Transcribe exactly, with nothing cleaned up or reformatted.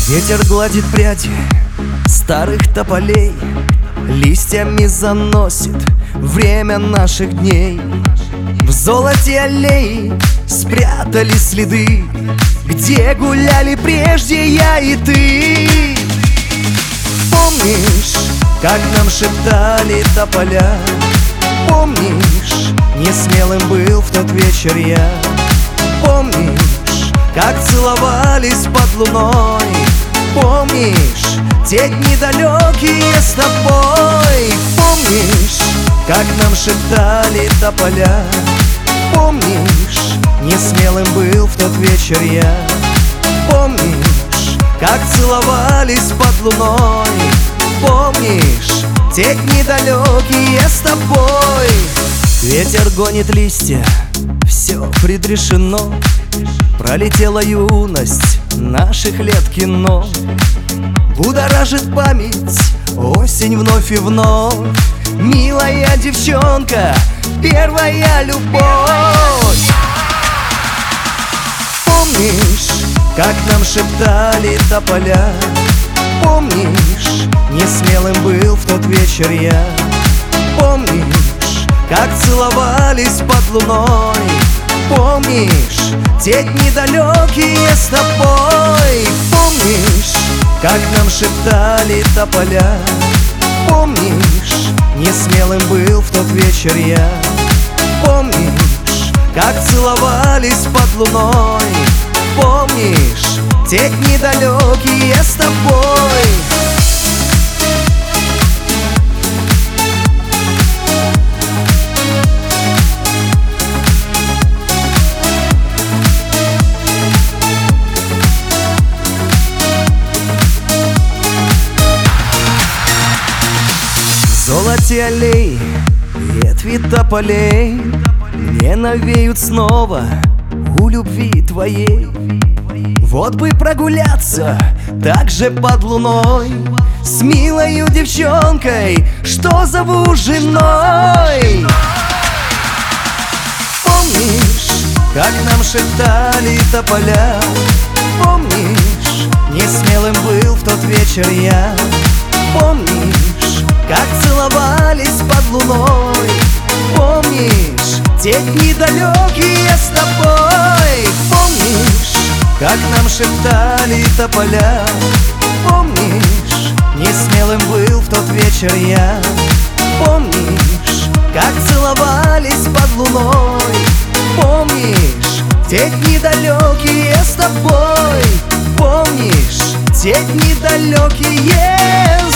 Ветер гладит пряди старых тополей, листьями заносит время наших дней. В золоте аллеи спрятались следы, где гуляли прежде я и ты. Помнишь, как нам шептали тополя? Помнишь, несмелым был в тот вечер я? Помнишь, как целовались под луной? Помнишь, те дни далекие с тобой? Помнишь, как нам шептали тополя? Помнишь, несмелым был в тот вечер я? Помнишь, как целовались под луной? Помнишь, те дни далекие с тобой? Ветер гонит листья, все предрешено. Пролетела юность наших лет кино. Будоражит память осень вновь и вновь. Милая девчонка, первая любовь. Помнишь, как нам шептали тополя? Помнишь, несмелым был в тот вечер я? Помнишь, как целовались под луной? Помнишь, те дни далекие с тобой? Помнишь, как нам шептали тополя? Помнишь, несмелым был в тот вечер я? Помнишь, как целовались под луной? Помнишь, те дни далекие с тобой? В золоте аллей ветви тополей мне навеют снова у любви твоей. Вот бы прогуляться так же под луной с милою девчонкой, что зову женой. Помнишь, как нам шептали тополя? Помнишь, несмелым был в тот вечер я? Помнишь, как целовались под луной? Помнишь, те дни далекие с тобой? Помнишь, как нам шептали тополя? Помнишь, несмелым был в тот вечер я? Помнишь, как целовались под луной? Помнишь, те дни далекие с тобой? Помнишь, те дни далекие?